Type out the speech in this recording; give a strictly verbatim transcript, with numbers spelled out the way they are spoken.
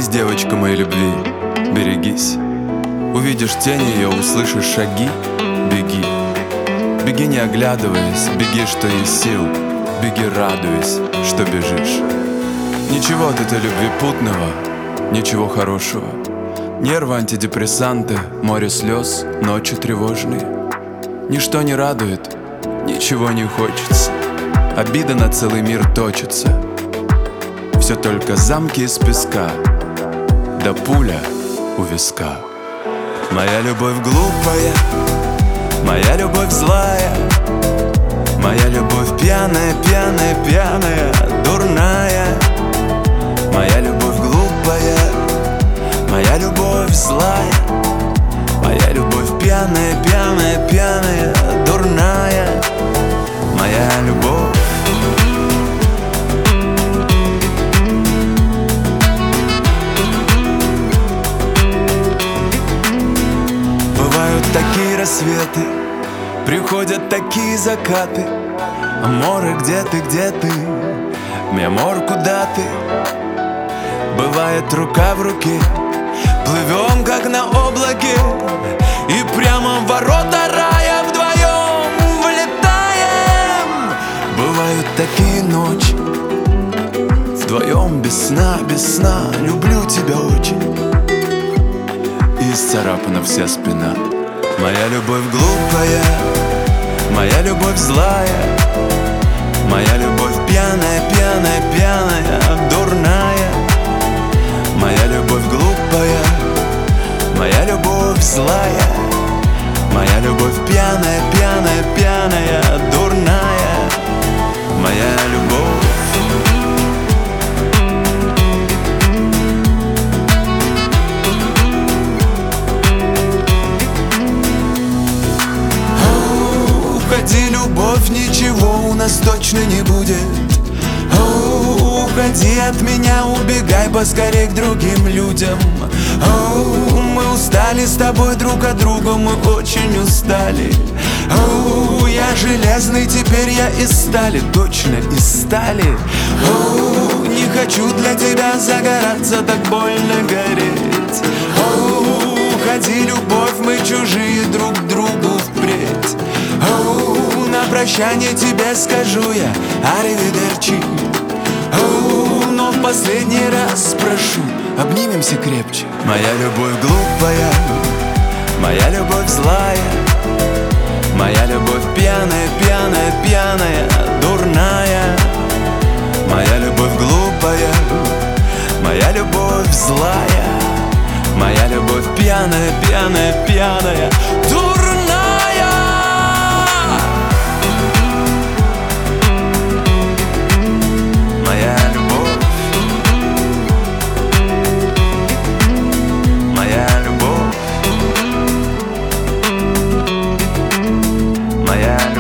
Берегись, девочка моей любви, берегись. Увидишь тень ее, услышишь шаги, беги. Беги, не оглядываясь, беги, что есть сил. Беги, радуясь, что бежишь. Ничего от этой любви путного, ничего хорошего. Нервы, антидепрессанты, море слез, ночи тревожные. Ничто не радует, ничего не хочется. Обида на целый мир точится. Все только замки из песка, да пуля у виска. Моя любовь глупая, моя любовь злая, моя любовь пьяная, пьяная, пьяная, дурная. Моя любовь глупая, моя любовь злая, моя любовь пьяная, пьяная, пьяная, дурная. Моя любовь. Бывают такие рассветы, приходят такие закаты. Аморы, где ты, где ты? Миамор, куда ты? Бывает рука в руке, плывем как на облаке, и прямо в ворота рая вдвоем влетаем. Бывают такие ночи, вдвоем без сна, без сна. Люблю тебя очень, и исцарапана вся спина. Моя любовь глупая, моя любовь злая, моя любовь пьяная, пьяная, пьяная, дурная. Моя любовь глупая, моя любовь злая, моя любовь пьяная, пьяная, пьяная, дурная. Моя любовь. О, уходи, любовь, ничего у нас точно не будет. О, уходи от меня, убегай поскорей к другим людям. О, мы устали с тобой друг от друга, мы очень устали. О, я железный, теперь я из стали, точно из стали. О, не хочу для тебя загораться, так больно гореть. О, уходи, любовь, мы чужие друг другу впредь. О, на прощание тебе скажу я аривидерчи. О, но в последний раз прошу, обнимемся крепче. Моя любовь глупая, моя любовь злая, моя любовь пьяная, пьяная, пьяная, дурная. Моя любовь глупая, моя любовь злая, моя любовь пьяная, пьяная, пьяная, дурная. Моя любовь, моя любовь, моя любовь.